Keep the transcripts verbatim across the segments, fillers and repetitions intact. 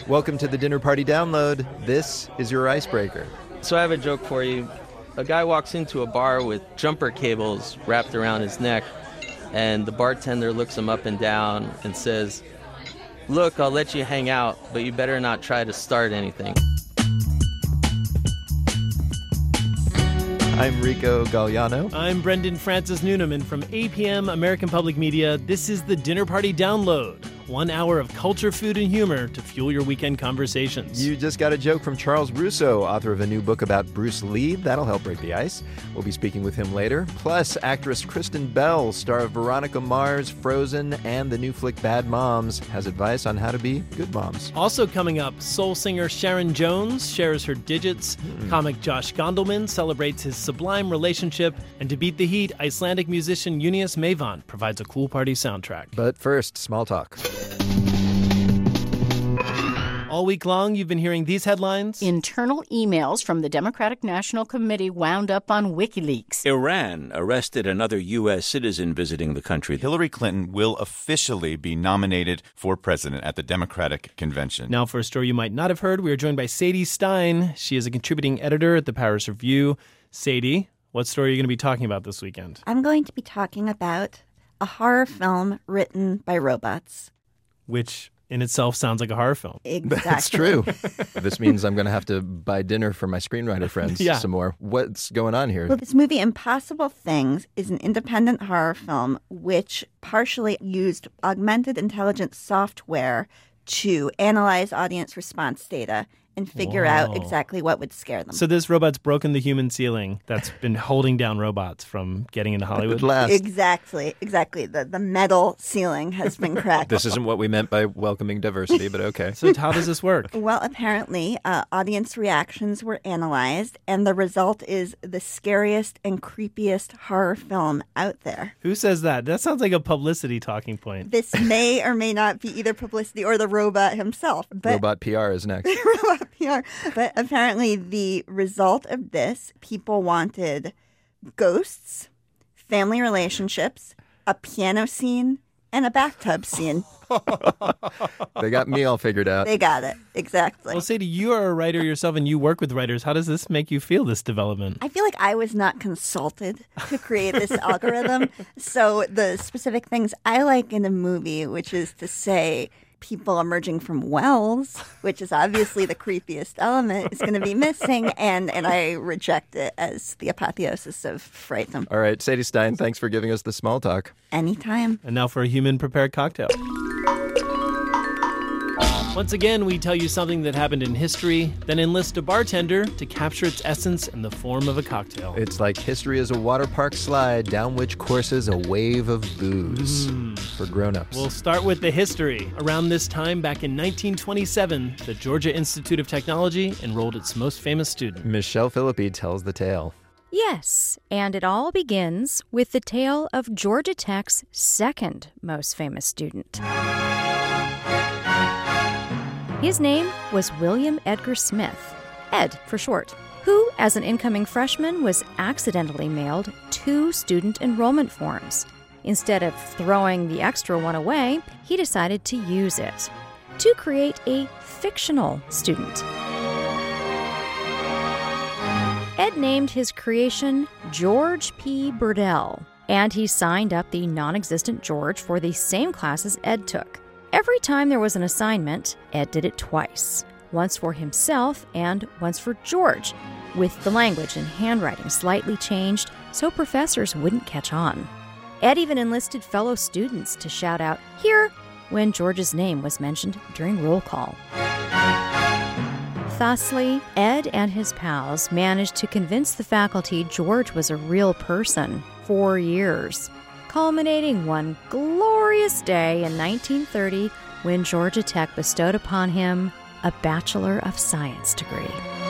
Welcome to the Dinner Party Download. This is your icebreaker. So I have a joke for you. A guy walks into a bar with jumper cables wrapped around his neck, and the bartender looks him up and down and says, "Look, I'll let you hang out, but you better not try to start anything." I'm Rico Galliano. I'm Brendan Francis Noonan, and from A P M American Public Media, this is the Dinner Party Download. One hour of culture, food, and humor to fuel your weekend conversations. You just got a joke from Charles Russo, author of a new book about Bruce Lee. That'll help break the ice. We'll be speaking with him later. Plus, actress Kristen Bell, star of Veronica Mars, Frozen, and the new flick Bad Moms, has advice on how to be good moms. Also coming up, soul singer Sharon Jones shares her digits. Mm. Comic Josh Gondelman celebrates his sublime relationship. And to beat the heat, Icelandic musician Junius Mavon provides a cool party soundtrack. But first, small talk. All week long, you've been hearing these headlines. Internal emails from the Democratic National Committee wound up on WikiLeaks. Iran arrested another U S citizen visiting the country. Hillary Clinton will officially be nominated for president at the Democratic Convention. Now, for a story you might not have heard, we are joined by Sadie Stein. She is a contributing editor at the Paris Review. Sadie, what story are you going to be talking about this weekend? I'm going to be talking about a horror film written by robots. Which in itself sounds like a horror film. Exactly. That's true. This means I'm going to have to buy dinner for my screenwriter friends yeah. some more. What's going on here? Well, this movie, Impossible Things, is an independent horror film which partially used augmented intelligence software to analyze audience response data and figure Whoa. out exactly what would scare them. So this robot's broken the human ceiling that's been holding down robots from getting into Hollywood? At last. Exactly, exactly. The the metal ceiling has been cracked. This isn't what we meant by welcoming diversity, but okay. So how does this work? Well, apparently, uh, audience reactions were analyzed, and the result is the scariest and creepiest horror film out there. Who says that? That sounds like a publicity talking point. This may or may not be either publicity or the robot himself. But Robot P R is next. Robot P R. But apparently the result of this, people wanted ghosts, family relationships, a piano scene, and a bathtub scene. They got me all figured out. They got it. Exactly. Well, Sadie, you are a writer yourself and you work with writers. How does this make you feel, this development? I feel like I was not consulted to create this algorithm. So the specific things I like in a movie, which is to say people emerging from wells, which is obviously the creepiest element, is going to be missing, and, and I reject it as the apotheosis of frightdom. All right, Sadie Stein, thanks for giving us the small talk. Anytime. And now for a human-prepared cocktail. Once again, we tell you something that happened in history, then enlist a bartender to capture its essence in the form of a cocktail. It's like history is a water park slide down which courses a wave of booze Mm. for grown-ups. We'll start with the history. Around this time, back in nineteen twenty-seven, the Georgia Institute of Technology enrolled its most famous student. Michelle Philippi tells the tale. Yes, and it all begins with the tale of Georgia Tech's second most famous student. His name was William Edgar Smith, Ed for short, who, as an incoming freshman, was accidentally mailed two student enrollment forms. Instead of throwing the extra one away, he decided to use it to create a fictional student. Ed named his creation George P. Burdell, and he signed up the non-existent George for the same classes Ed took. Every time there was an assignment, Ed did it twice, once for himself and once for George, with the language and handwriting slightly changed so professors wouldn't catch on. Ed even enlisted fellow students to shout out, "Here," when George's name was mentioned during roll call. Thusly, Ed and his pals managed to convince the faculty George was a real person for years, culminating one glorious day in nineteen thirty when Georgia Tech bestowed upon him a Bachelor of Science degree.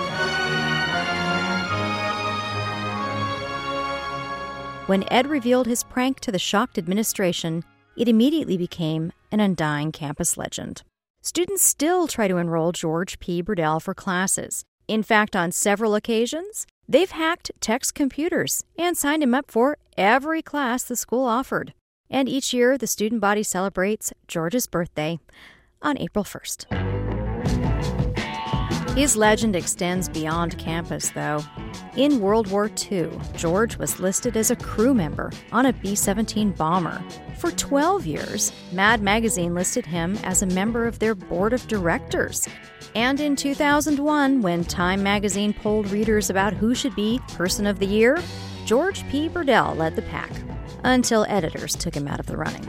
When Ed revealed his prank to the shocked administration, it immediately became an undying campus legend. Students still try to enroll George P. Burdell for classes. In fact, on several occasions, they've hacked Tech's computers and signed him up for every class the school offered. And each year, the student body celebrates George's birthday on April first. His legend extends beyond campus, though. In World War Two, George was listed as a crew member on a B seventeen bomber. For twelve years, Mad Magazine listed him as a member of their board of directors. And in two thousand one, when Time Magazine polled readers about who should be Person of the Year, George P. Burdell led the pack, until editors took him out of the running.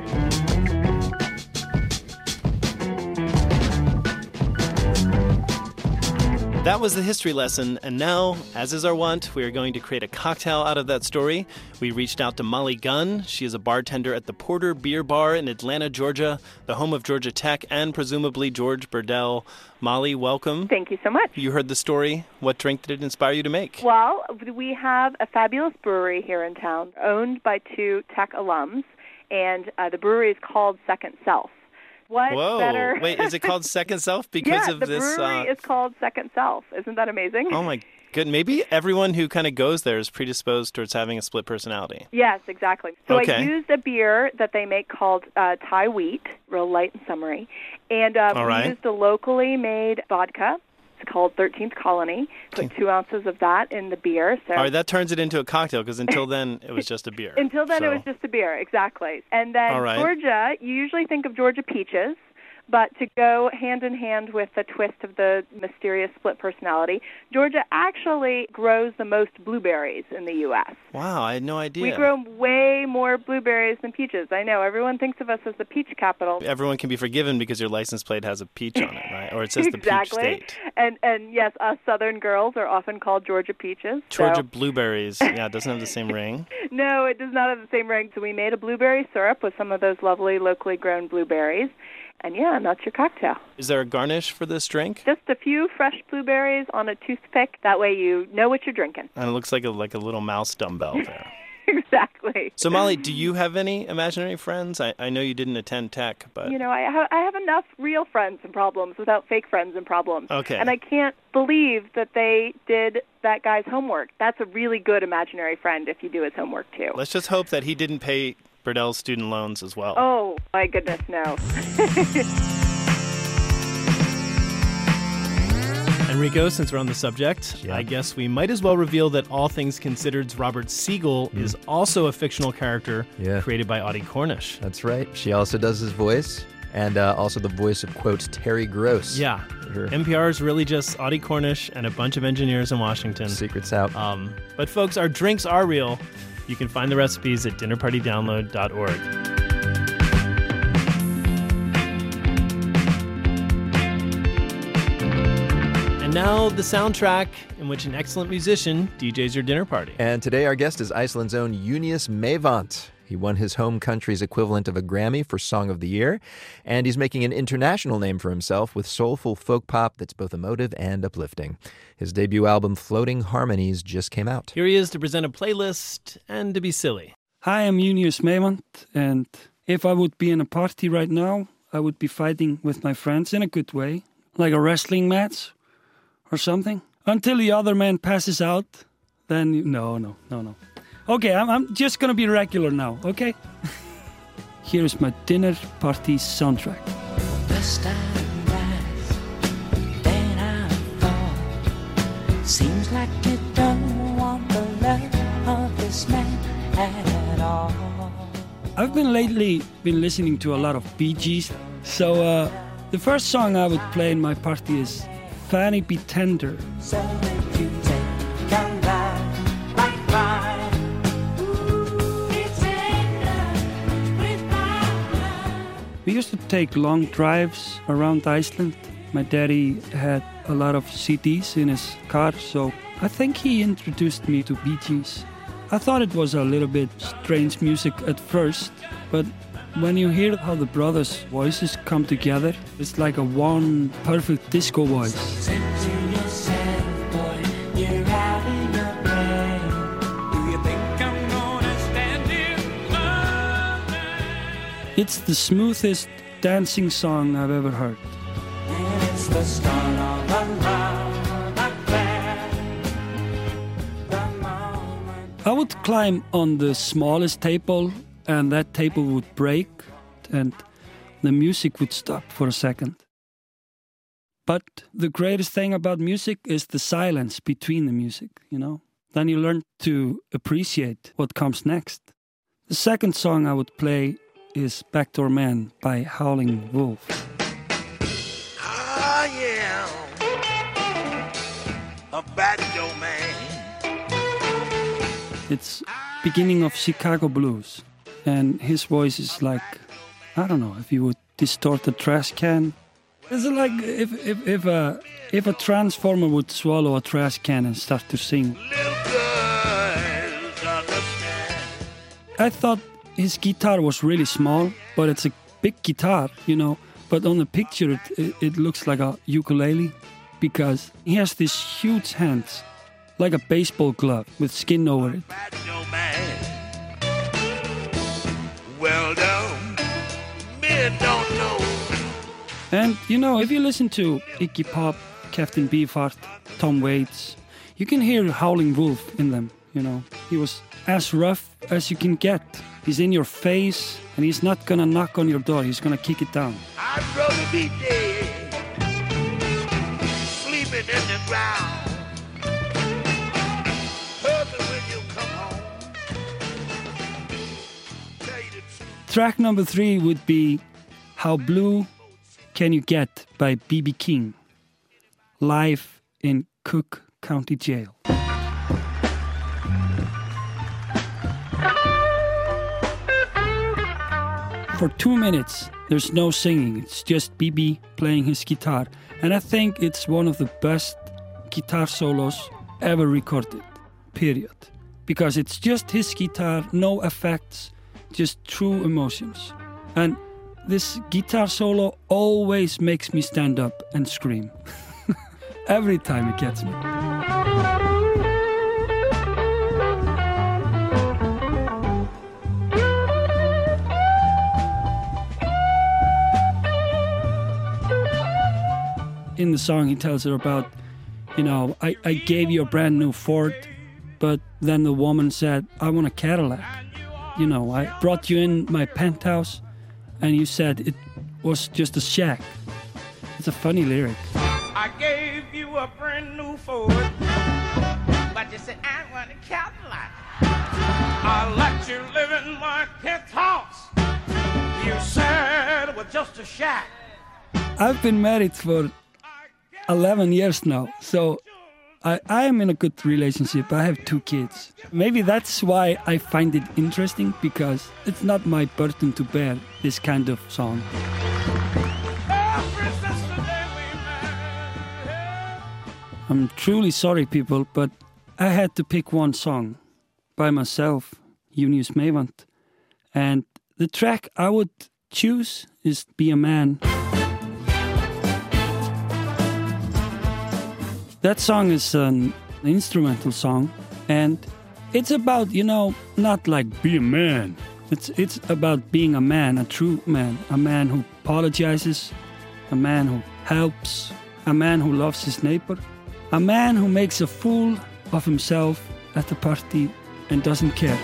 That was the history lesson, and now, as is our wont, we are going to create a cocktail out of that story. We reached out to Molly Gunn. She is a bartender at the Porter Beer Bar in Atlanta, Georgia, the home of Georgia Tech and presumably George Burdell. Molly, welcome. Thank you so much. You heard the story. What drink did it inspire you to make? Well, we have a fabulous brewery here in town, owned by two Tech alums, and uh, the brewery is called Second Self. What Whoa. better? Wait, is it called Second Self because yeah, of the this? brewery uh... is called Second Self. Isn't that amazing? Oh my good. Maybe everyone who kind of goes there is predisposed towards having a split personality. Yes, exactly. So okay. I used a beer that they make called uh, Thai Wheat, real light and summery, and um, All right. we used a locally made vodka. It's called thirteenth Colony. Put two ounces of that in the beer. So all right, that turns it into a cocktail because until then it was just a beer. Until then so. it was just a beer, exactly. And then All right. Georgia, you usually think of Georgia peaches. But to go hand in hand with the twist of the mysterious split personality, Georgia actually grows the most blueberries in the U S Wow, I had no idea. We grow way more blueberries than peaches. I know, everyone thinks of us as the peach capital. Everyone can be forgiven because your license plate has a peach on it, right? Or it says exactly. the peach state. And and yes, us Southern girls are often called Georgia peaches. Georgia so. blueberries, yeah, it doesn't have the same ring. No, it does not have the same ring. So we made a blueberry syrup with some of those lovely locally grown blueberries. And yeah, and that's your cocktail. Is there a garnish for this drink? Just a few fresh blueberries on a toothpick. That way you know what you're drinking. And it looks like a like a little mouse dumbbell there. Exactly. So, Molly, do you have any imaginary friends? I, I know you didn't attend Tech, but... You know, I, ha- I have enough real friends and problems without fake friends and problems. Okay. And I can't believe that they did that guy's homework. That's a really good imaginary friend if you do his homework, too. Let's just hope that he didn't pay Burdell's student loans as well. Oh, my goodness, no. Enrico, since we're on the subject, yeah. I guess we might as well reveal that All Things Considered's Robert Siegel mm. is also a fictional character yeah. created by Audie Cornish. That's right. She also does his voice, and uh, also the voice of, quote, Terry Gross. Yeah. Her N P R is really just Audie Cornish and a bunch of engineers in Washington. secret's out. Um, but folks, our drinks are real. You can find the recipes at dinner party download dot org. And now the soundtrack in which an excellent musician D Js your dinner party. And today our guest is Iceland's own Junius Meyvant. He won his home country's equivalent of a Grammy for Song of the Year, and he's making an international name for himself with soulful folk pop that's both emotive and uplifting. His debut album, Floating Harmonies, just came out. Here he is to present a playlist and to be silly. Hi, I'm Junius Meyvant, and if I would be in a party right now, I would be fighting with my friends in a good way, like a wrestling match or something, until the other man passes out. Then, you, no, no, no, no. Okay, I'm, I'm just gonna be regular now, okay? Here's my dinner party soundtrack. First I rise, then I fall. Seems like you don't want the love of this man at all. I've been lately been listening to a lot of Bee Gees, so uh, the first song I would play in my party is Fanny Be Tender. So if you take a ride like mine. We used to take long drives around Iceland. My daddy had a lot of C Ds in his car, so I think he introduced me to Bee Gees. I thought it was a little bit strange music at first, but when you hear how the brothers' voices come together, it's like a one perfect disco voice. It's the smoothest dancing song I've ever heard. And it's the start of a love affair. The moment I would climb on the smallest table, and that table would break, and the music would stop for a second. But the greatest thing about music is the silence between the music, you know? Then you learn to appreciate what comes next. The second song I would play is Backdoor Man by Howling Wolf. I am a backdoor man. It's beginning of Chicago blues. And his voice is like, I don't know, if you would distort a trash can. It's like if, if, if, a, if a transformer would swallow a trash can and start to sing. I thought his guitar was really small, but it's a big guitar, you know. But on the picture, it, it, it looks like a ukulele because he has these huge hands, like a baseball glove with skin over it. Well done, men don't know. And, you know, if you listen to Iggy Pop, Captain Beefheart, Tom Waits, you can hear Howling Wolf in them, you know. He was as rough as you can get. He's in your face, and he's not gonna knock on your door. He's gonna kick it down. I'd rather be dead, sleeping in the ground. Husband, when you come home, tell you the truth. Track number three would be How Blue Can You Get by B B King, live in Cook County Jail. For two minutes, there's no singing. It's just B B playing his guitar. And I think it's one of the best guitar solos ever recorded, period. Because it's just his guitar, no effects, just true emotions. And this guitar solo always makes me stand up and scream. Every time it gets me. In the song, he tells her about, you know, I, I gave you a brand new Ford, but then the woman said, I want a Cadillac. You know, I brought you in my penthouse, and you said it was just a shack. It's a funny lyric. I gave you a brand new Ford, but you said, I want a Cadillac. I let you live in my penthouse. You said it was just a shack. I've been married for eleven years now, so I, I am in a good relationship. I have two kids. Maybe that's why I find it interesting, because it's not my burden to bear this kind of song. I'm truly sorry, people, but I had to pick one song by myself, Junius Meyvant, and the track I would choose is Be a Man. That song is an instrumental song, and it's about, you know, not like be a man. It's it's about being a man, a true man, a man who apologizes, a man who helps, a man who loves his neighbor, a man who makes a fool of himself at the party and doesn't care.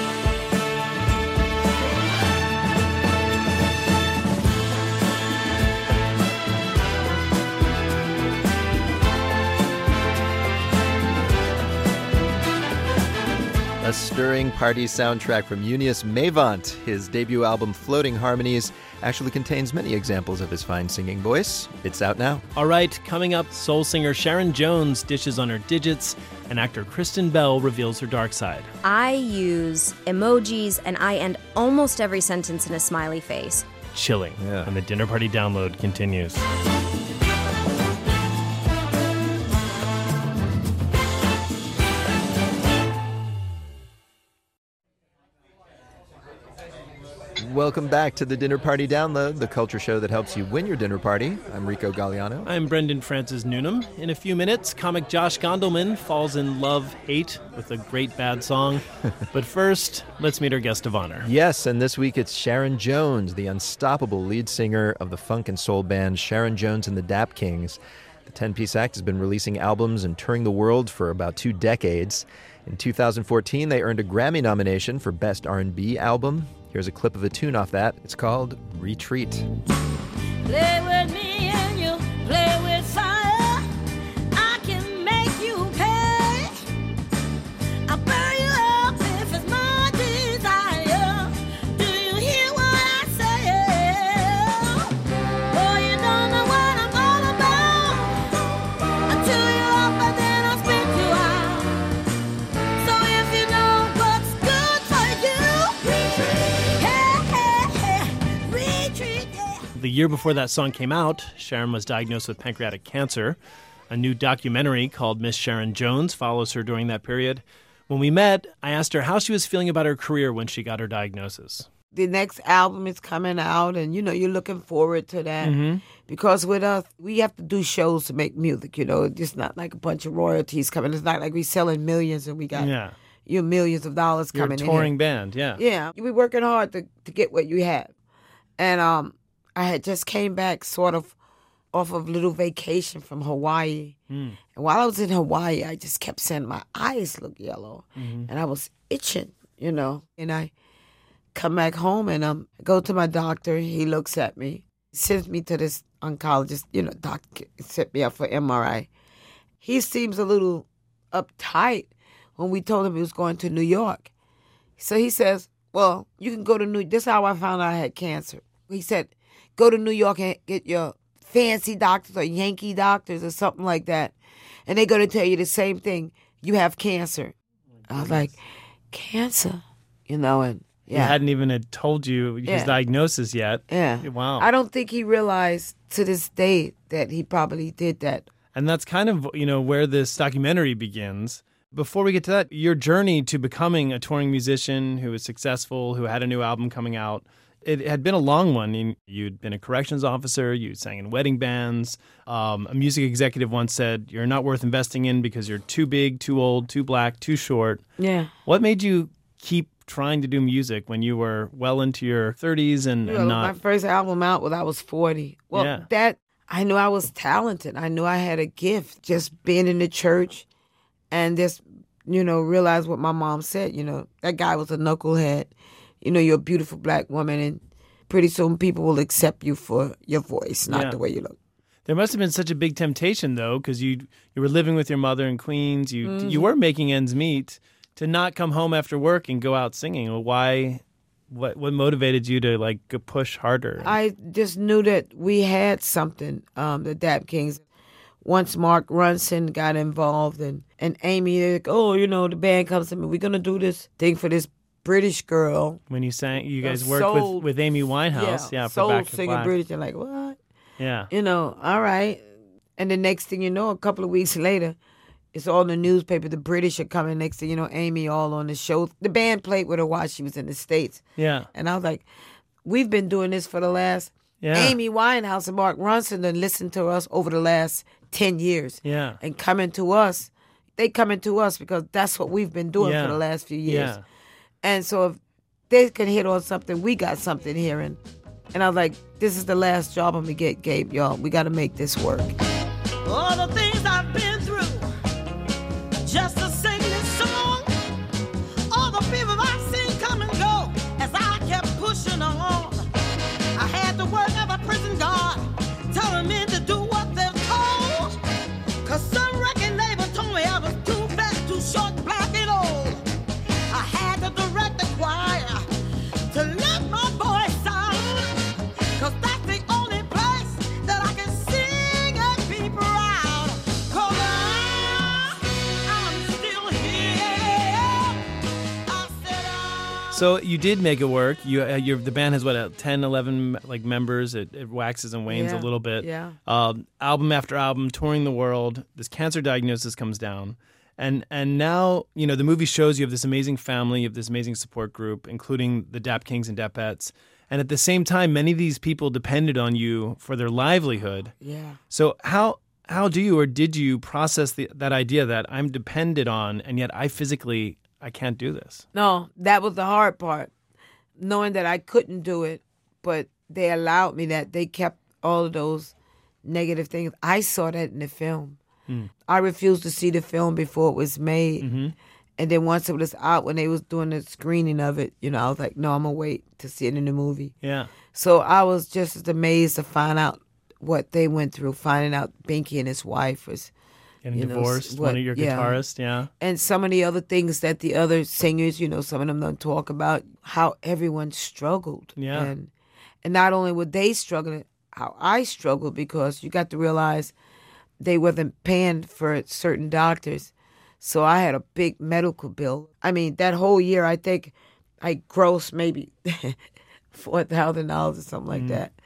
A stirring party soundtrack from Junius Meyvant. His debut album, Floating Harmonies, actually contains many examples of his fine singing voice. It's out now. All right, coming up, soul singer Sharon Jones dishes on her digits, and actor Kristen Bell reveals her dark side. I use emojis, and I end almost every sentence in a smiley face. Chilling. Yeah. And the Dinner Party download continues. Welcome back to the Dinner Party Download, the culture show that helps you win your dinner party. I'm Rico Galliano. I'm Brendan Francis Noonan. In a few minutes, comic Josh Gondelman falls in love-hate with a great bad song. But first, let's meet our guest of honor. Yes, and this week it's Sharon Jones, the unstoppable lead singer of the funk and soul band Sharon Jones and the Dap Kings. The ten-piece act has been releasing albums and touring the world for about two decades. In two thousand fourteen, they earned a Grammy nomination for Best R and B Album. Here's a clip of a tune off that. It's called Retreat. Play with me and you play with year before that song came out, Sharon was diagnosed with pancreatic cancer. A new documentary called Miss Sharon Jones follows her during that period. When we met, I asked her how she was feeling about her career when she got her diagnosis. The next album is coming out, and, you know, you're looking forward to that. Mm-hmm. Because with us, we have to do shows to make music, you know. It's not like a bunch of royalties coming. It's not like we selling millions and we got Yeah. you know, millions of dollars You're a coming in. touring band, yeah. Yeah, we're working hard to, to get what you have. And um, I had just came back sort of off of a little vacation from Hawaii. Mm. And while I was in Hawaii, I just kept saying my eyes look yellow. Mm-hmm. And I was itching, you know. And I come back home and um, go to my doctor. He looks at me, sends me to this oncologist, you know, doctor set me up for M R I. He seems a little uptight when we told him he was going to New York. So he says, well, you can go to New York. This is how I found out I had cancer. He said, go to New York and get your fancy doctors or Yankee doctors or something like that. And they're going to tell you the same thing. You have cancer. I was like, cancer? You know, and yeah. He hadn't even had told you his Yeah. diagnosis yet. Yeah. Wow. I don't think he realized to this day that he probably did that. And that's kind of, you know, where this documentary begins. Before we get to that, your journey to becoming a touring musician who was successful, who had a new album coming out, it had been a long one. You'd been a corrections officer, you sang in wedding bands. Um, a music executive once said, you're not worth investing in because you're too big, too old, too black, too short. Yeah. What made you keep trying to do music when you were well into your thirties and, You and know, not... my first album out when I was forty. Well, Yeah. that, I knew I was talented. I knew I had a gift just being in the church and just, you know, realize what my mom said. You know, that guy was a knucklehead. You know, you're a beautiful black woman, and pretty soon people will accept you for your voice, not Yeah. the way you look. There must have been such a big temptation, though, because you you were living with your mother in Queens. You Mhm. you were making ends meet to not come home after work and go out singing. Well, why? What what motivated you to like go push harder? I just knew that we had something, um, the Dap Kings. Once Mark Ronson got involved and, and Amy, they're like, oh, you know, the band comes to me, we're going to do this thing for this British girl. When you sang, you guys A worked soul- with, with Amy Winehouse, yeah, for soul Back to singing Black. British. They're like, what? Yeah, You know, all right. And the next thing you know, a couple of weeks later, it's all in the newspaper. The British are coming. Next thing you know, Amy all on the show. The band played with her while she was in the States. yeah, And I was like, we've been doing this for the last... yeah, Amy Winehouse and Mark Ronson done listened to us over the last ten years. yeah, And coming to us, they coming to us because that's what we've been doing Yeah. for the last few years. yeah. And so if they can hit on something, we got something here. And, and I was like, this is the last job I'm going to get, Gabe, y'all. We got to make this work. All the things I've been through, just to sing this song. All the people I've seen come and go as I kept pushing on. I had to work as a prison guard, telling men to do what they're told. Cause some wrecking neighbor told me I was too fat, too short, black and old. I had to direct the choir to let my voice sound. Cause that's the only place that I can sing and be proud. Cause I, I'm still here. I said I... So you did make it work. You, uh, your the band has what, uh, ten, eleven like members. It, it waxes and wanes Yeah, a little bit. yeah. Um, album after album, touring the world. This cancer diagnosis comes down, and and now you know the movie shows you have this amazing family, you have this amazing support group, including the Dap Kings and Dapettes. And at the same time, many of these people depended on you for their livelihood. Yeah. So how how do you or did you process the, that idea that I'm dependent on, and yet I physically I can't do this? No, that was the hard part. Knowing that I couldn't do it, but they allowed me that. They kept all of those negative things. I saw that in the film. Mm. I refused to see the film before it was made. Mm-hmm. And then once it was out, when they was doing the screening of it, you know, I was like, no, I'm going to wait to see it in the movie. Yeah. So I was just as amazed to find out what they went through, finding out Binky and his wife was... Getting you know, divorced, what- one of your yeah. guitarists, yeah. And some of the other things that the other singers, you know, some of them don't talk about, how everyone struggled. Yeah. And, and not only were they struggling, how I struggled, because you got to realize they wasn't paying for certain doctors. So I had a big medical bill. I mean, that whole year, I think I grossed maybe four thousand dollars or something like Mm. that.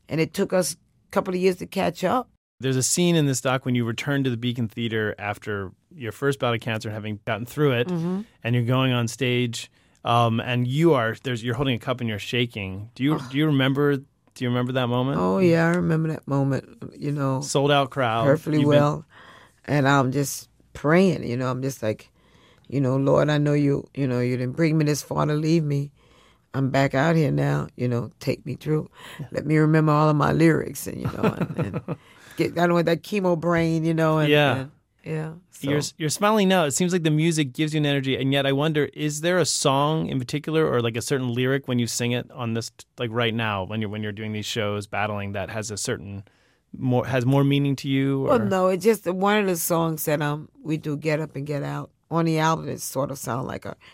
And it took us a couple of years to catch up. There's a scene in this doc when you return to the Beacon Theater after your first bout of cancer, having gotten through it, Mm-hmm. and you're going on stage, um, and you are there's you're holding a cup and you're shaking. Do you do you remember? Do you remember that moment? Oh yeah, I remember that moment. You know, sold out crowd, perfectly You've well, been... and I'm just praying. You know, I'm just like, you know, Lord, I know you. You know, you didn't bring me this far to leave me. I'm back out here now. You know, take me through. Let me remember all of my lyrics, and you know, and, and get I don't know that chemo brain. You know, and yeah. And, yeah. So. You're you're smiling now. It seems like the music gives you an energy, and yet I wonder: is there a song in particular, or like a certain lyric when you sing it on this, like right now, when you're when you're doing these shows, battling, that has a certain more has more meaning to you? Or? Well, no, it's just one of the songs that um we do, Get Up and Get Out. On the album, it sort of sounds like a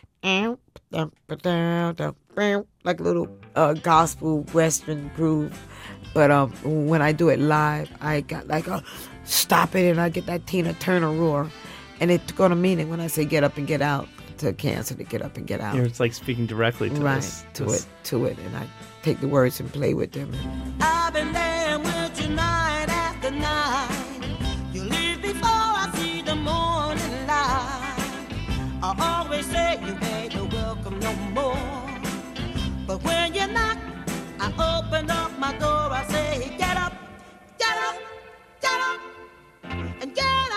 like a little uh, gospel western groove. But um, when I do it live, I got like a stop it, and I get that Tina Turner roar. And it's going to mean it when I say get up and get out to cancer, to get up and get out. You're, it's like speaking directly to right, this. to this. it, to it. And I take the words and play with them. I've been there with you night after night. You leave before I see the morning light. I always say you ain't welcome no more. But when you knock, I open up my door. I say, get up, get up, get up, and get out.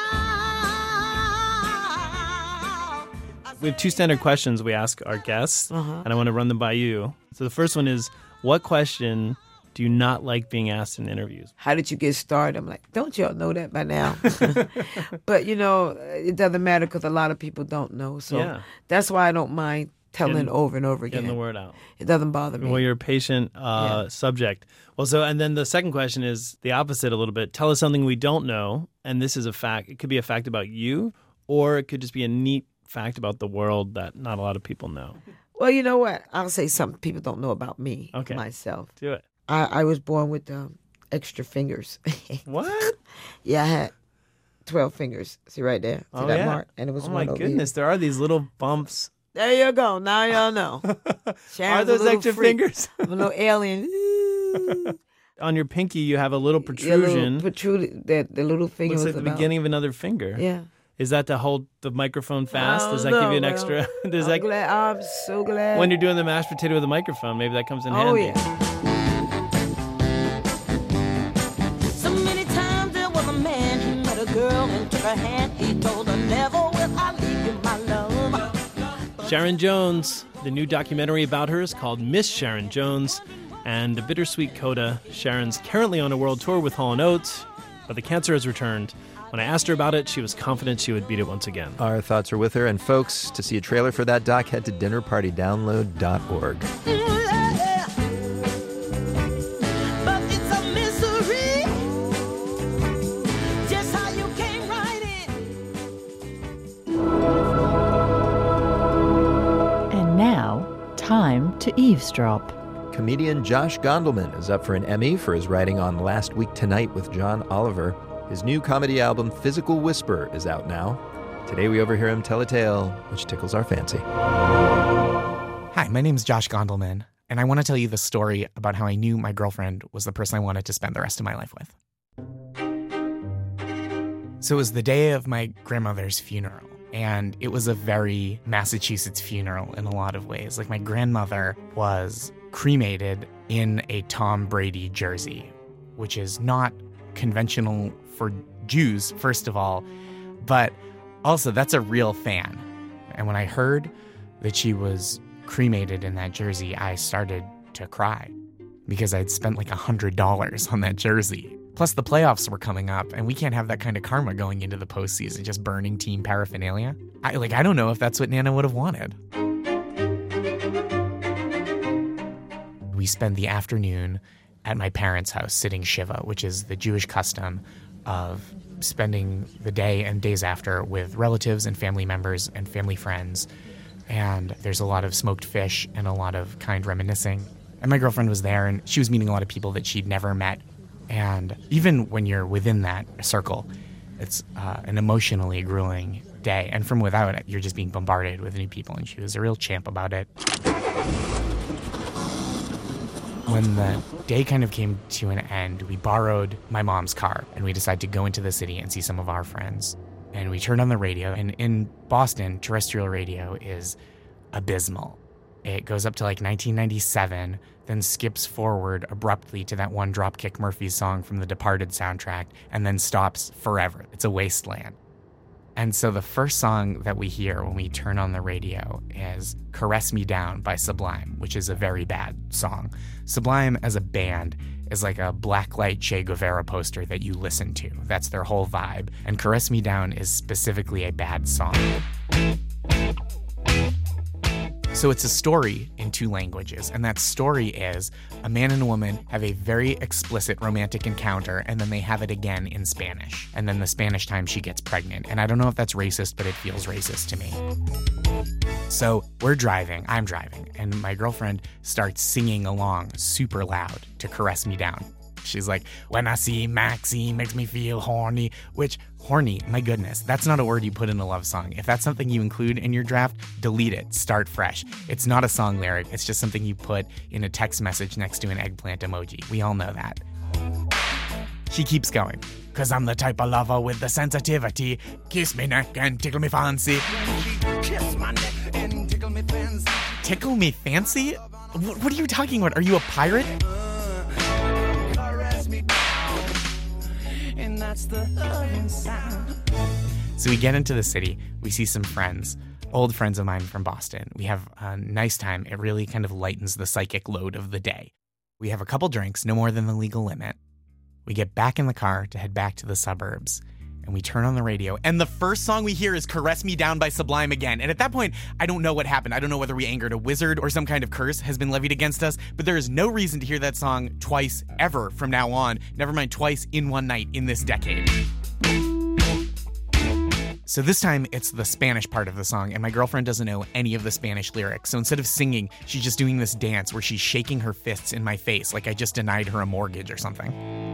We have two standard questions we ask our guests, Uh-huh. and I want to run them by you. So the first one is, what question do you not like being asked in interviews? How did you get started? I'm like, don't y'all know that by now? But, you know, it doesn't matter because a lot of people don't know. So Yeah. that's why I don't mind telling Getting- over and over again. Getting the word out. It doesn't bother me. Well, you're a patient uh, Yeah. subject. Well, so, and then the second question is the opposite a little bit. Tell us something we don't know, and this is a fact. It could be a fact about you, or it could just be a neat fact about the world that not a lot of people know. Well, you know what? I'll say something people don't know about me, Okay. myself. Do it. I, I was born with um, extra fingers. What? Yeah, I had twelve fingers. See right there? See Oh, that yeah. mark? And it was Oh, one my over goodness. There are these little bumps. Here. There you go. Now y'all know. Sharon's Are those a little extra freak. fingers? I'm a little alien. On your pinky, you have a little Yeah, protrusion. little protruded. That the little finger Looks was like the about- beginning of another finger. Yeah. Is that to hold the microphone fast? I Does that don't give you an know, extra? well, Does I'm that glad. I'm so glad. when you're doing the mashed potato with a microphone? Maybe that comes in Oh, handy. yeah. So many times there was a man who met a girl and took her hand. He told her, never will I leave you, my love. Sharon Jones. The new documentary about her is called Miss Sharon Jones. And a bittersweet coda. Sharon's currently on a world tour with Hall and Oates, but the cancer has returned. When I asked her about it, she was confident she would beat it once again. Our thoughts are with her. And folks, to see a trailer for that doc, head to dinner party download dot org. But it's a mystery, just how you came right in. And now, time to eavesdrop. Comedian Josh Gondelman is up for an Emmy for his writing on Last Week Tonight with John Oliver. His new comedy album, Physical Whisper, is out now. Today we overhear him tell a tale which tickles our fancy. Hi, my name is Josh Gondelman, and I want to tell you the story about how I knew my girlfriend was the person I wanted to spend the rest of my life with. So it was the day of my grandmother's funeral, and it was a very Massachusetts funeral in a lot of ways. Like, my grandmother was cremated in a Tom Brady jersey, which is not conventional for Jews, first of all, but also that's a real fan. And when I heard that she was cremated in that jersey, I started to cry because I'd spent like one hundred dollars on that jersey. Plus, the playoffs were coming up, and we can't have that kind of karma going into the postseason, just burning team paraphernalia. I like I don't know if that's what Nana would have wanted. We spend the afternoon at my parents' house sitting Shiva, which is the Jewish custom of spending the day and days after with relatives and family members and family friends. And there's a lot of smoked fish and a lot of kind reminiscing. And my girlfriend was there, and she was meeting a lot of people that she'd never met. And even when you're within that circle, it's uh, an emotionally grueling day. And from without it, you're just being bombarded with new people. And she was a real champ about it. When the day kind of came to an end, we borrowed my mom's car and we decided to go into the city and see some of our friends. And we turned on the radio, and in Boston, terrestrial radio is abysmal. It goes up to like nineteen ninety-seven, then skips forward abruptly to that one Dropkick Murphys song from the Departed soundtrack, and then stops forever. It's a wasteland. And so the first song that we hear when we turn on the radio is Caress Me Down by Sublime, which is a very bad song. Sublime as a band is like a blacklight Che Guevara poster that you listen to. That's their whole vibe. And Caress Me Down is specifically a bad song. So it's a story in two languages, and that story is a man and a woman have a very explicit romantic encounter, and then they have it again in Spanish. And then the Spanish time she gets pregnant. And I don't know if that's racist, but it feels racist to me. So we're driving, I'm driving, and my girlfriend starts singing along super loud to Caress Me Down. She's like, when I see Maxine, makes me feel horny, which, horny, my goodness, that's not a word you put in a love song. If that's something you include in your draft, delete it, start fresh. It's not a song lyric, it's just something you put in a text message next to an eggplant emoji. We all know that. She keeps going. Cause I'm the type of lover with the sensitivity. Kiss me neck and tickle me fancy. Kiss my neck and tickle me fancy. Tickle me fancy? What, what are you talking about? Are you a pirate? And that's the loving sound. So we get into the city. We see some friends, old friends of mine from Boston. We have a nice time. It really kind of lightens the psychic load of the day. We have a couple drinks, no more than the legal limit. We get back in the car to head back to the suburbs, and we turn on the radio, and the first song we hear is Caress Me Down by Sublime again. And at that point, I don't know what happened. I don't know whether we angered a wizard or some kind of curse has been levied against us, but there is no reason to hear that song twice ever from now on, never mind twice in one night in this decade. So this time, it's the Spanish part of the song, and my girlfriend doesn't know any of the Spanish lyrics. So instead of singing, she's just doing this dance where she's shaking her fists in my face like I just denied her a mortgage or something.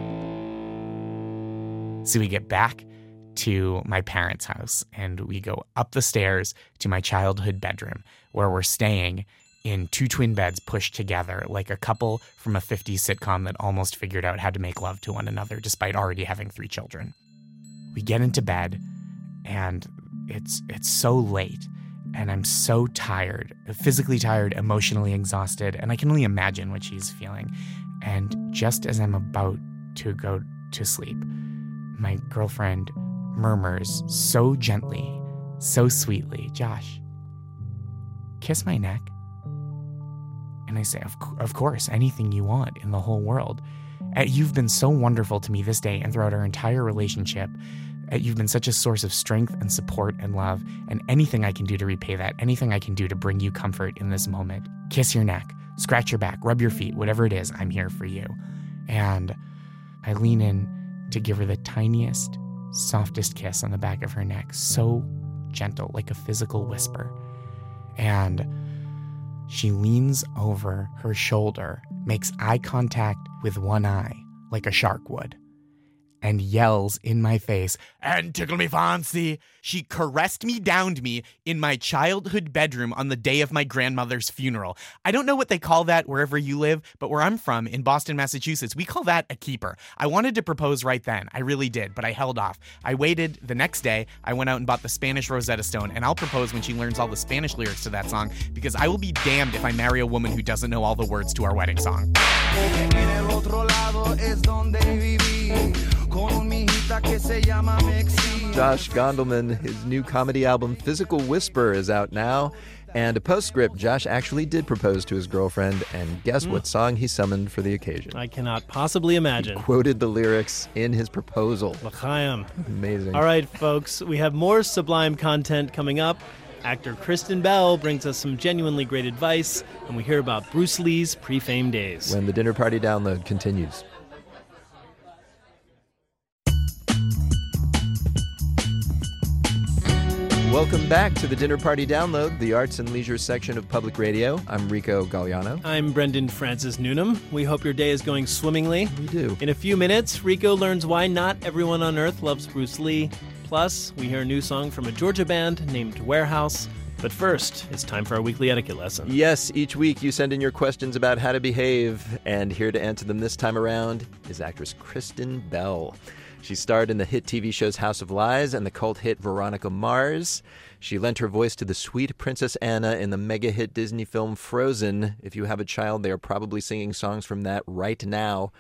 So we get back to my parents' house, and we go up the stairs to my childhood bedroom, where we're staying in two twin beds pushed together like a couple from a fifties sitcom that almost figured out how to make love to one another despite already having three children. We get into bed, and it's it's so late, and I'm so tired, physically tired, emotionally exhausted, and I can only imagine what she's feeling. And just as I'm about to go to sleep, my girlfriend murmurs so gently, so sweetly, Josh, kiss my neck. And I say, of, of course, anything you want in the whole world. Uh, you've been so wonderful to me this day and throughout our entire relationship. Uh, you've been such a source of strength and support and love, and anything I can do to repay that, anything I can do to bring you comfort in this moment. Kiss your neck, scratch your back, rub your feet, whatever it is, I'm here for you. And I lean in to give her the tiniest, softest kiss on the back of her neck, so gentle, like a physical whisper. And she leans over her shoulder, makes eye contact with one eye, like a shark would, and yells in my face, and tickle me fancy. She caressed me down to me in my childhood bedroom on the day of my grandmother's funeral. I don't know what they call that wherever you live, but where I'm from, in Boston, Massachusetts, we call that a keeper. I wanted to propose right then. I really did, but I held off. I waited the next day. I went out and bought the Spanish Rosetta Stone, and I'll propose when she learns all the Spanish lyrics to that song, because I will be damned if I marry a woman who doesn't know all the words to our wedding song. Josh Gondelman, his new comedy album Physical Whisper is out now. And a postscript, Josh actually did propose to his girlfriend, and guess mm. what song he summoned for the occasion? I cannot possibly imagine. He quoted the lyrics in his proposal. L'chaim. Amazing. All right, folks, we have more Sublime content coming up. Actor Kristen Bell brings us some genuinely great advice, and we hear about Bruce Lee's pre-fame days. When the Dinner Party Download continues. Welcome back to the Dinner Party Download, the arts and leisure section of public radio. I'm Rico Galliano. I'm Brendan Francis Noonan. We hope your day is going swimmingly. We do. In a few minutes, Rico learns why not everyone on Earth loves Bruce Lee. Plus, we hear a new song from a Georgia band named Warehouse. But first, it's time for our weekly etiquette lesson. Yes, each week you send in your questions about how to behave, and here to answer them this time around is actress Kristen Bell. She starred in the hit T V shows House of Lies and the cult hit Veronica Mars. She lent her voice to the sweet Princess Anna in the mega-hit Disney film Frozen. If you have a child, they are probably singing songs from that right now.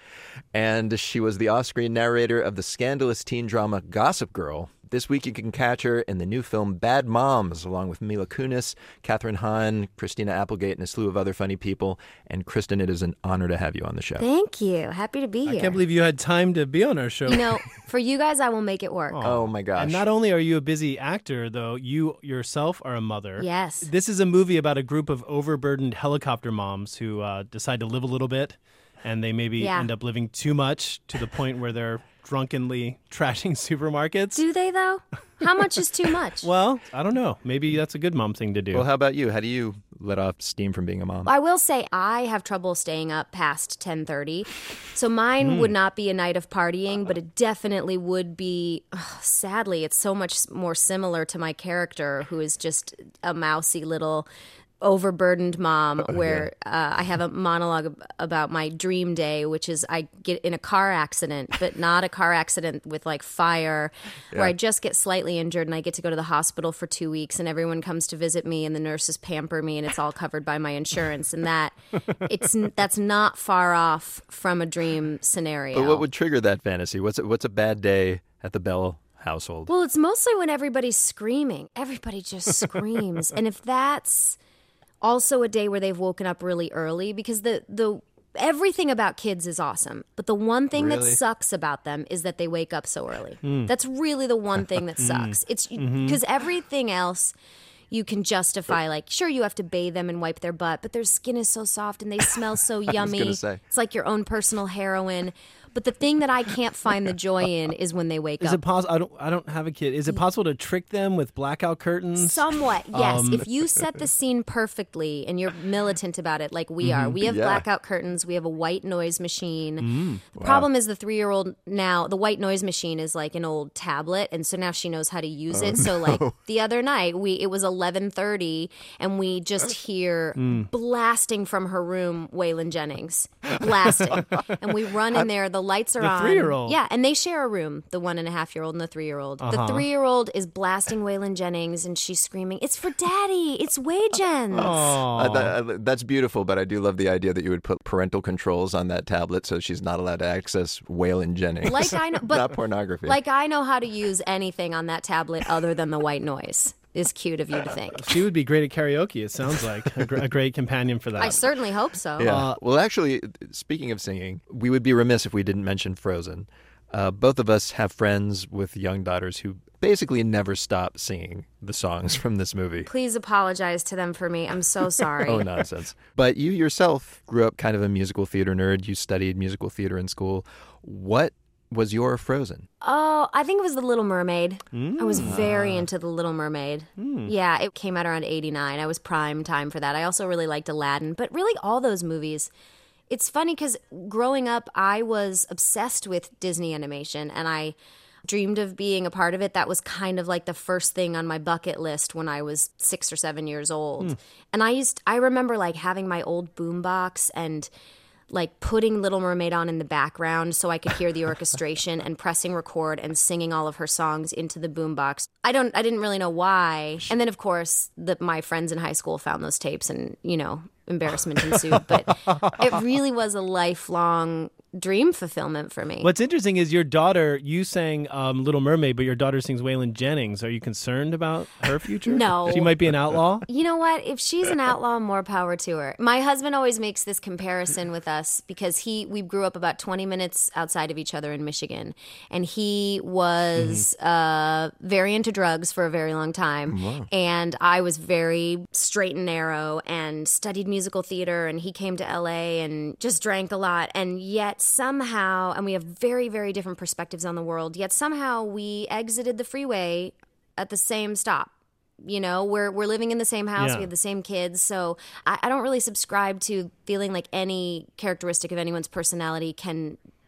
And she was the off-screen narrator of the scandalous teen drama Gossip Girl. This week you can catch her in the new film Bad Moms, along with Mila Kunis, Kathryn Hahn, Christina Applegate, and a slew of other funny people. And Kristen, it is an honor to have you on the show. Thank you. Happy to be here. I can't believe you had time to be on our show. You know, for you guys, I will make it work. Oh, my gosh. And not only are you a busy actor, though, you yourself are a mother. Yes. This is a movie about a group of overburdened helicopter moms who uh, decide to live a little bit, and they maybe Yeah. end up living too much to the point where they're drunkenly trashing supermarkets. Do they, though? How much is too much? Well, I don't know. Maybe that's a good mom thing to do. Well, how about you? How do you let off steam from being a mom? I will say I have trouble staying up past ten thirty. So mine Mm. would not be a night of partying, but it definitely would be, ugh, sadly, it's so much more similar to my character, who is just a mousy little overburdened mom, Oh, where uh, I have a monologue ab- about my dream day, which is I get in a car accident, but not a car accident with like fire, where Yeah. I just get slightly injured and I get to go to the hospital for two weeks and everyone comes to visit me and the nurses pamper me and it's all covered by my insurance. And that it's that's not far off from a dream scenario. But what would trigger that fantasy? What's a, what's a bad day at the Bell household? Well, it's mostly when everybody's screaming. Everybody just screams. And if that's also a day where they've woken up really early, because the the everything about kids is awesome, but the one thing that Really? sucks about them is that they wake up so early. Mm. That's really the one thing that Mm. sucks. It's Mhm. because everything else you can justify, like, sure, you have to bathe them and wipe their butt, but their skin is so soft and they smell so was yummy. gonna say. It's like your own personal heroin. But the thing that I can't find the joy in is when they wake Is up. it possible? I don't. I don't have a kid. Is it possible to trick them with blackout curtains? Somewhat, yes. Um, If you set the scene perfectly and you're militant about it, like we are, Mhm. we have Yeah. blackout curtains, we have a white noise machine. Mm, The wow. problem is the three-year-old now, the white noise machine is like an old tablet, and so now she knows how to use Oh, it. So like no. the other night, we it was eleven thirty, and we just hear Mm. blasting from her room Waylon Jennings, blasting, and we run in there. The lights are The on. three-year-old? Yeah, and they share a room. The one and a half year old and the three year old. Uh-huh. The three year old is blasting Waylon Jennings, and she's screaming, "It's for Daddy! It's Wayjens!" Uh, that- uh, that's beautiful, but I do love the idea that you would put parental controls on that tablet so she's not allowed to access Waylon Jennings. Like I know, but not pornography. Like I know how to use anything on that tablet other than the white noise. Is cute of you to think. She would be great at karaoke. It sounds like a, gr- a great companion for that. I certainly hope so. Yeah. Uh, well, actually, speaking of singing, we would be remiss if we didn't mention Frozen. Uh, both of us have friends with young daughters who basically never stop singing the songs from this movie. Please apologize to them for me. I'm so sorry. Oh, nonsense. But you yourself grew up kind of a musical theater nerd. You studied musical theater in school. What was your Frozen? Oh, I think it was The Little Mermaid. I was Mm. very Ah. into The Little Mermaid. Hmm. Yeah, it came out around eighty-nine. I was prime time for that. I also really liked Aladdin, but really all those movies. It's funny because growing up, I was obsessed with Disney animation, and I dreamed of being a part of it. That was kind of like the first thing on my bucket list when I was six or seven years old. Hmm. And I used, I remember like having my old boombox and like putting Little Mermaid on in the background so I could hear the orchestration and pressing record and singing all of her songs into the boombox. I don't I didn't really know why. And then of course the, my friends in high school found those tapes and, you know, embarrassment ensued. But it really was a lifelong dream fulfillment for me. What's interesting is your daughter, you sang um, Little Mermaid, but your daughter sings Waylon Jennings. Are you concerned about her future? No. She might be an outlaw? You know what? If she's an outlaw, more power to her. My husband always makes this comparison with us because he we grew up about twenty minutes outside of each other in Michigan, and he was Mm-hmm. uh, very into drugs for a very long time, Wow. and I was very straight and narrow and studied musical theater, and he came to L A and just drank a lot, and yet somehow, and we have very, very different perspectives on the world, yet somehow we exited the freeway at the same stop. You know, we're we're living in the same house. Yeah. We have the same kids. So I, I don't really subscribe to feeling like any characteristic of anyone's personality can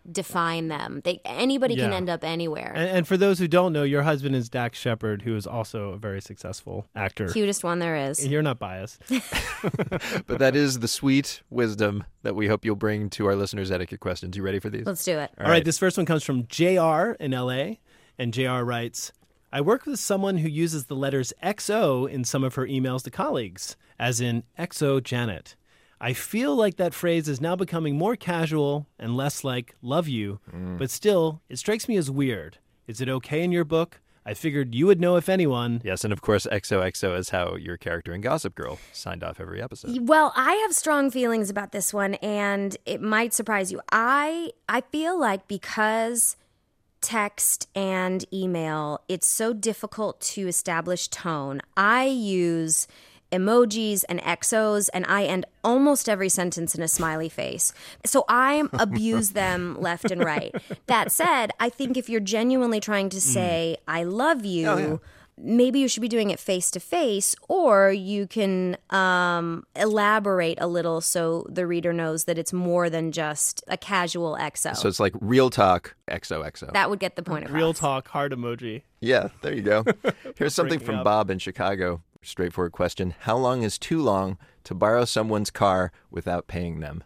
define them. They anybody can Yeah. end up anywhere. And, and for those who don't know, your husband is Dax Shepard, who is also a very successful actor. Cutest one there is. You're not biased. But that is the sweet wisdom that we hope you'll bring to our listeners' etiquette questions. You ready for these? Let's do it. All right, this first one comes from J R in L A, and J R writes, I work with someone who uses the letters X O in some of her emails to colleagues, as in X O Janet. I feel like that phrase is now becoming more casual and less like love you, Mm. but still, it strikes me as weird. Is it okay in your book? I figured you would know if anyone. Yes, and of course, X O X O is how your character in Gossip Girl signed off every episode. Well, I have strong feelings about this one, and it might surprise you. I I feel like because text and email, it's so difficult to establish tone. I use emojis and X Os, and I end almost every sentence in a smiley face. So I abuse them left and right. That said, I think if you're genuinely trying to say, I love you, Oh, yeah. maybe you should be doing it face to face, or you can um, elaborate a little so the reader knows that it's more than just a casual X O. So it's like real talk X O X O. That would get the point across. Real talk, heart emoji. Yeah, there you go. Here's something Breaking from up. Bob in Chicago. Straightforward question. How long is too long to borrow someone's car without paying them?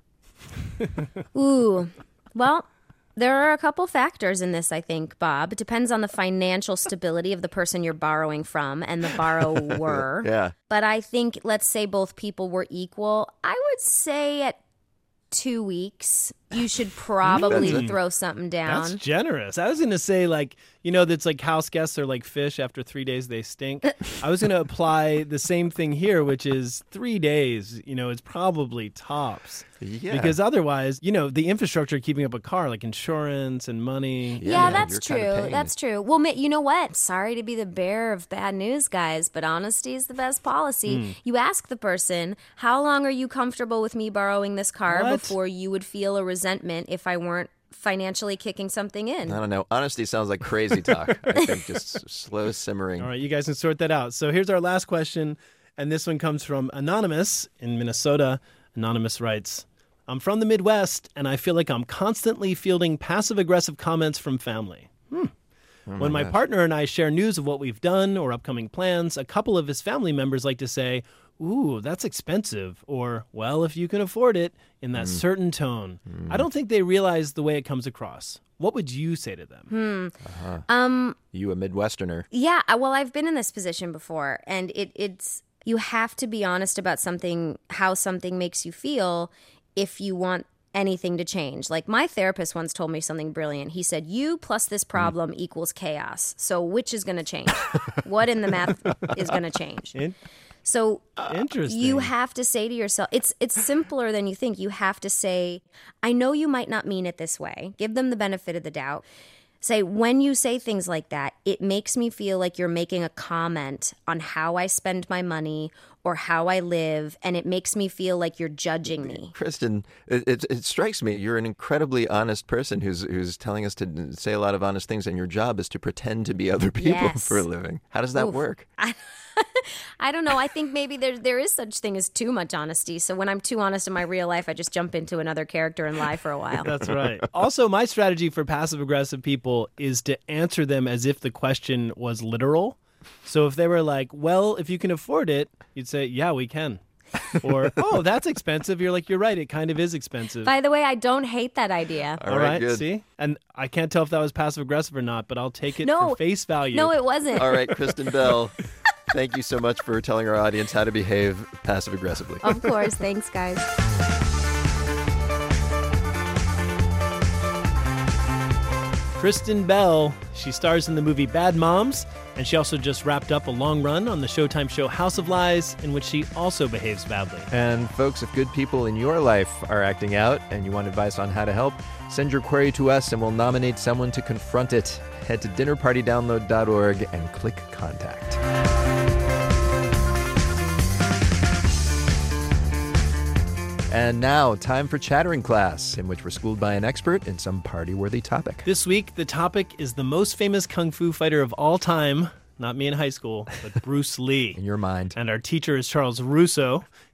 Ooh, well, there are a couple factors in this, I think, Bob. It depends on the financial stability of the person you're borrowing from and the borrower. Yeah. But I think, let's say both people were equal. I would say at two weeks, you should probably That's a- throw something down. That's generous. I was going to say, like, you know, that's like house guests are like fish. After three days, they stink. I was going to apply the same thing here, which is three days, you know, is probably tops. Yeah. Because otherwise, you know, the infrastructure keeping up a car, like insurance and money. Yeah, that's true. That's true. Well, ma- you know what? Sorry to be the bearer of bad news, guys, but honesty is the best policy. Mm. You ask the person, how long are you comfortable with me borrowing this car What? before you would feel a resentment if I weren't financially kicking something in? I don't know. Honesty sounds like crazy talk. I think just s- slow simmering. All right, you guys can sort that out. So here's our last question, and this one comes from Anonymous in Minnesota. Anonymous writes, I'm from the Midwest, and I feel like I'm constantly fielding passive-aggressive comments from family. Hmm. Oh when my my gosh. partner and I share news of what we've done or upcoming plans, a couple of his family members like to say, ooh, that's expensive, or, well, if you can afford it, in that Mm. certain tone. Mm. I don't think they realize the way it comes across. What would you say to them? Hmm. Uh-huh. Um, You a Midwesterner. Yeah, I- well, I've been in this position before, and it, it's you have to be honest about something, how something makes you feel, if you want anything to change. Like my therapist once told me something brilliant. He said, "You plus this problem equals chaos. So which is going to change? What in the math is going to change?" In- So Interesting. you have to say to yourself, it's it's simpler than you think. You have to say, I know you might not mean it this way. Give them the benefit of the doubt. Say, when you say things like that, it makes me feel like you're making a comment on how I spend my money or how I live, and it makes me feel like you're judging me. Kristen, it, it, it strikes me you're an incredibly honest person who's who's telling us to say a lot of honest things, and your job is to pretend to be other people Yes. for a living. How does that Oof. work? I, I don't know. I think maybe there there is such thing as too much honesty. So when I'm too honest in my real life, I just jump into another character and lie for a while. That's right. Also, my strategy for passive aggressive people is to answer them as if the question was literal. So if they were like, well, if you can afford it, you'd say, yeah, we can. Or, oh, that's expensive. You're like, you're right. It kind of is expensive. By the way, I don't hate that idea. All right, see? And I can't tell if that was passive aggressive or not, but I'll take it No. for face value. No, it wasn't. All right, Kristen Bell, thank you so much for telling our audience how to behave passive aggressively. Of course. Thanks, guys. Kristen Bell, she stars in the movie Bad Moms, and she also just wrapped up a long run on the Showtime show House of Lies, in which she also behaves badly. And folks, if good people in your life are acting out and you want advice on how to help, send your query to us and we'll nominate someone to confront it. Head to dinner party download dot org and click contact. And now, time for Chattering Class, in which we're schooled by an expert in some party-worthy topic. This week, the topic is the most famous kung fu fighter of all time. Not me in high school, but Bruce Lee. In your mind. And our teacher is Charles Russo.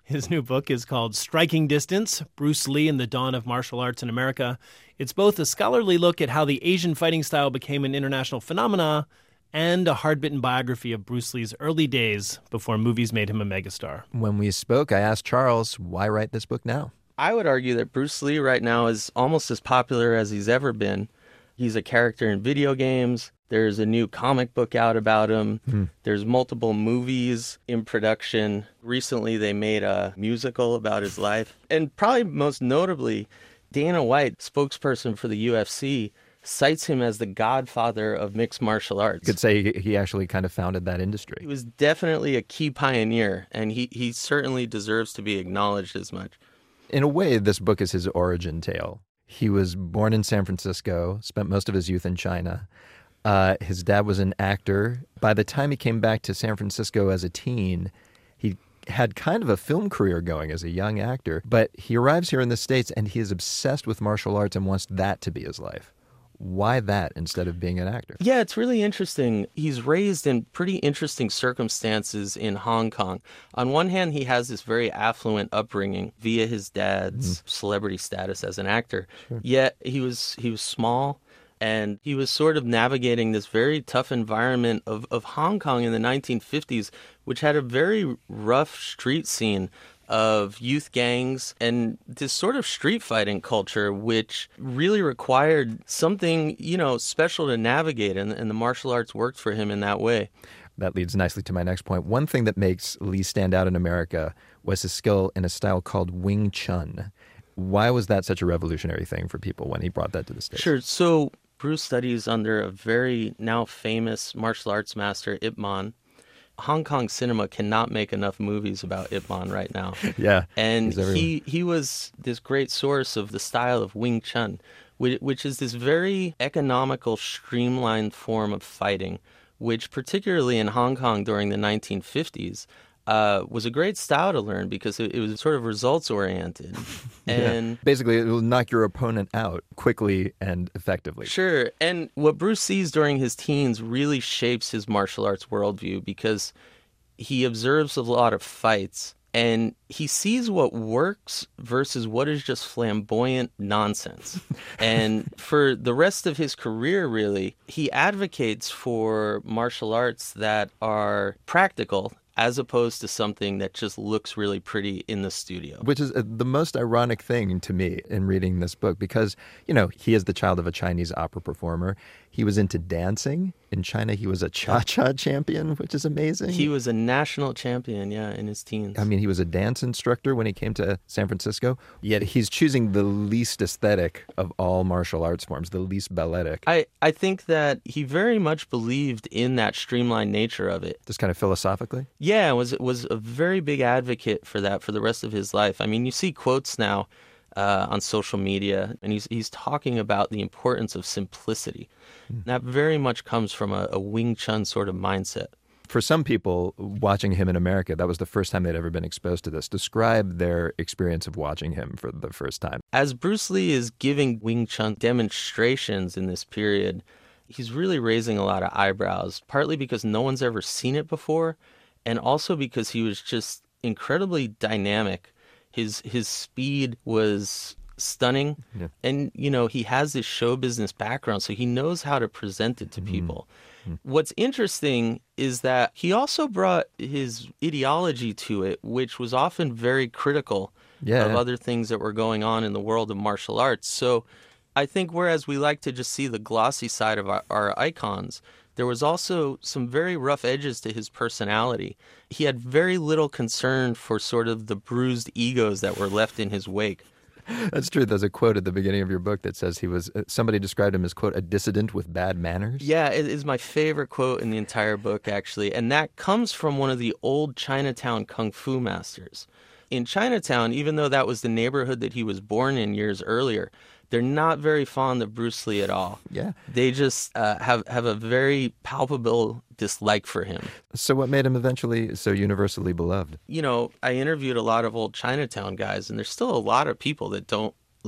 His new book is called Striking Distance, Bruce Lee and the Dawn of Martial Arts in America. It's both a scholarly look at how the Asian fighting style became an international phenomena and a hard-bitten biography of Bruce Lee's early days before movies made him a megastar. When we spoke, I asked Charles, why write this book now? I would argue that Bruce Lee right now is almost as popular as he's ever been. He's a character in video games. There's a new comic book out about him. Mm. There's multiple movies in production. Recently, they made a musical about his life. And probably most notably, Dana White, spokesperson for the U F C, cites him as the godfather of mixed martial arts. You could say he actually kind of founded that industry. He was definitely a key pioneer, and he, he certainly deserves to be acknowledged as much. In a way, this book is his origin tale. He was born in San Francisco, spent most of his youth in China. Uh, his dad was an actor. By the time he came back to San Francisco as a teen, he had kind of a film career going as a young actor. But he arrives here in the States, and he is obsessed with martial arts and wants that to be his life. Why that instead of being an actor? Yeah, it's really interesting. He's raised in pretty interesting circumstances in Hong Kong. On one hand, he has this very affluent upbringing via his dad's mm. celebrity status as an actor. Sure. Yet he was he was small, and he was sort of navigating this very tough environment of, of Hong Kong in the nineteen fifties, which had a very rough street scene of youth gangs and this sort of street fighting culture, which really required something, you know, special to navigate, and, and the martial arts worked for him in that way. That leads nicely to my next point. One thing that makes Lee stand out in America was his skill in a style called Wing Chun. Why was that such a revolutionary thing for people when he brought that to the States? Sure. So Bruce studies under a very now famous martial arts master, Ip Man. Hong Kong cinema cannot make enough movies about Ip Man right now. Yeah. And he, he was this great source of the style of Wing Chun, which, which is this very economical, streamlined form of fighting, which particularly in Hong Kong during the nineteen fifties uh, was a great style to learn because it, it was sort of results-oriented. And yeah. Basically, it will knock your opponent out quickly and effectively. Sure. And what Bruce sees during his teens really shapes his martial arts worldview because he observes a lot of fights and he sees what works versus what is just flamboyant nonsense. And for the rest of his career, really, he advocates for martial arts that are practical as opposed to something that just looks really pretty in the studio. Which is the most ironic thing to me in reading this book because, you know, he is the child of a Chinese opera performer. He was into dancing. In China, he was a cha-cha champion, which is amazing. He was a national champion, yeah, in his teens. I mean, he was a dance instructor when he came to San Francisco, yet he's choosing the least aesthetic of all martial arts forms, the least balletic. I, I think that he very much believed in that streamlined nature of it. Just kind of philosophically? Yeah, was was a very big advocate for that for the rest of his life. I mean, you see quotes now uh, on social media, and he's he's talking about the importance of simplicity. Mm. That very much comes from a, a Wing Chun sort of mindset. For some people watching him in America, that was the first time they'd ever been exposed to this. Describe their experience of watching him for the first time. As Bruce Lee is giving Wing Chun demonstrations in this period, he's really raising a lot of eyebrows, partly because no one's ever seen it before, and also because he was just incredibly dynamic. His his speed was stunning. Yeah. And, you know, he has this show business background, so he knows how to present it to mm-hmm. people. Mm-hmm. What's interesting is that he also brought his ideology to it, which was often very critical yeah. of other things that were going on in the world of martial arts. So I think whereas we like to just see the glossy side of our, our icons, there was also some very rough edges to his personality. He had very little concern for sort of the bruised egos that were left in his wake. That's true. There's a quote at the beginning of your book that says he was, somebody described him as, quote, a dissident with bad manners. Yeah, it is my favorite quote in the entire book, actually. And that comes from one of the old Chinatown Kung Fu masters. In Chinatown, even though that was the neighborhood that he was born in years earlier, they're not very fond of Bruce Lee at all. Yeah. They just uh, have, have a very palpable dislike for him. So what made him eventually so universally beloved? You know, I interviewed a lot of old Chinatown guys, and there's still a lot of people that don't like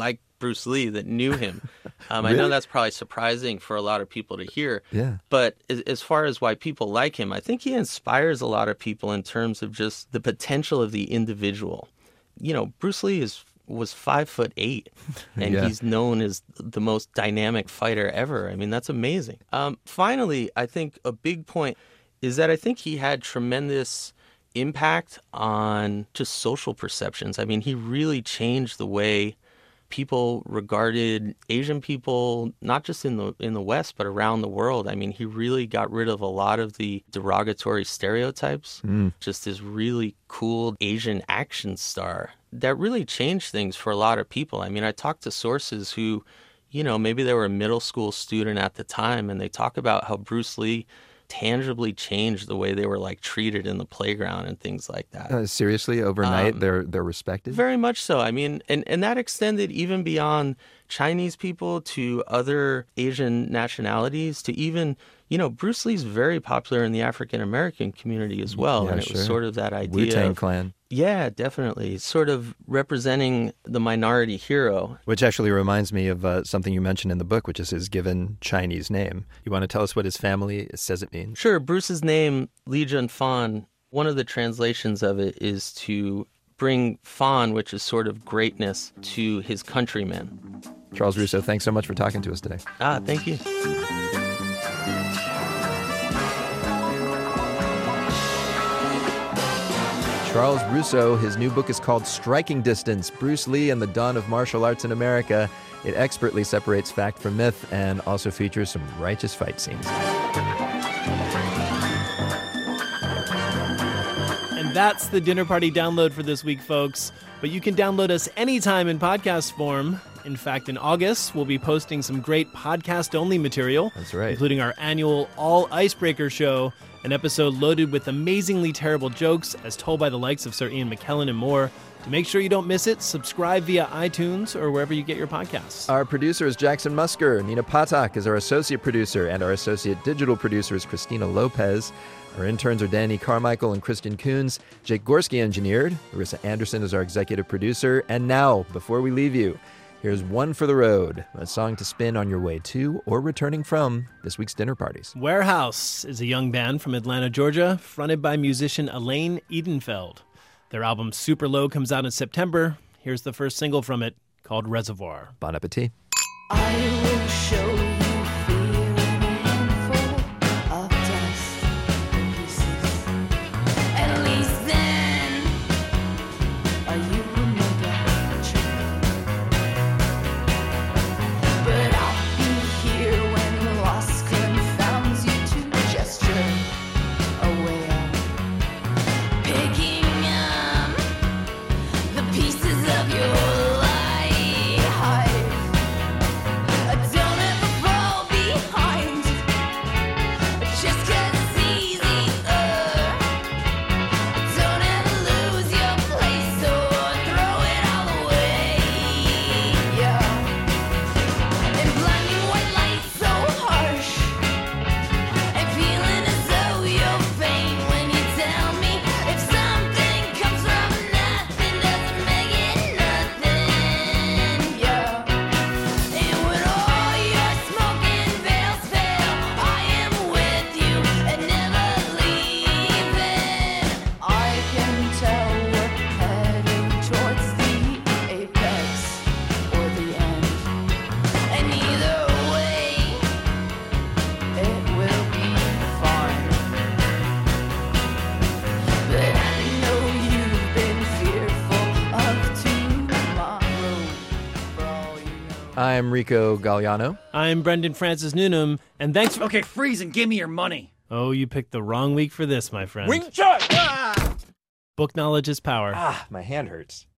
Bruce Lee that knew him. Um, I Really? know that's probably surprising for a lot of people to hear. Yeah. But as, as far as why people like him, I think he inspires a lot of people in terms of just the potential of the individual. You know, Bruce Lee is was five foot eight, and Yeah. he's known as the most dynamic fighter ever. I mean, that's amazing. Um, finally, I think a big point is that I think he had tremendous impact on just social perceptions. I mean, he really changed the way people regarded Asian people, not just in the in the West, but around the world. I mean, he really got rid of a lot of the derogatory stereotypes. Mm. Just this really cool Asian action star that really changed things for a lot of people. I mean, I talked to sources who, you know, maybe they were a middle school student at the time, and they talk about how Bruce Lee tangibly changed the way they were like treated in the playground and things like that. Uh, seriously, overnight Um, they're they're respected. Very much so. I mean, and, and that extended even beyond Chinese people to other Asian nationalities to even, you know, Bruce Lee's very popular in the African American community as well. Yeah, and it sure. was sort of that idea Wu-Tang of, Clan. Yeah, definitely. Sort of representing the minority hero. Which actually reminds me of uh, something you mentioned in the book, which is his given Chinese name. You want to tell us what his family says it means? Sure. Bruce's name, Li Junfan, one of the translations of it is to bring fan, which is sort of greatness, to his countrymen. Charles Russo, thanks so much for talking to us today. Ah, thank you. Charles Russo, his new book is called Striking Distance, Bruce Lee and the Dawn of Martial Arts in America. It expertly separates fact from myth and also features some righteous fight scenes. And that's the Dinner Party download for this week, folks. But you can download us anytime in podcast form. In fact, in August, we'll be posting some great podcast-only material. That's right. Including our annual All Icebreaker show, an episode loaded with amazingly terrible jokes as told by the likes of Sir Ian McKellen and more. To make sure you don't miss it, subscribe via iTunes or wherever you get your podcasts. Our producer is Jackson Musker. Nina Patak is our associate producer, and our associate digital producer is Christina Lopez. Our interns are Danny Carmichael and Kristen Coons. Jake Gorski engineered. Larissa Anderson is our executive producer. And now, before we leave you, here's One for the Road, a song to spin on your way to or returning from this week's dinner parties. Warehouse is a young band from Atlanta, Georgia, fronted by musician Elaine Edenfeld. Their album Super Low comes out in September. Here's the first single from it, called Reservoir. Bon appetit. I will show you fear in a handful of dust and pieces. At least then, uh, you remember the truth. But I'll be here when loss confounds you to gesture a way out. Picking up the pieces of your I'm Rico Galliano. I'm Brendan Francis Noonan, and thanks for... Okay, freeze and give me your money. Oh, you picked the wrong week for this, my friend. Wing Chun! Ah! Book knowledge is power. Ah, my hand hurts.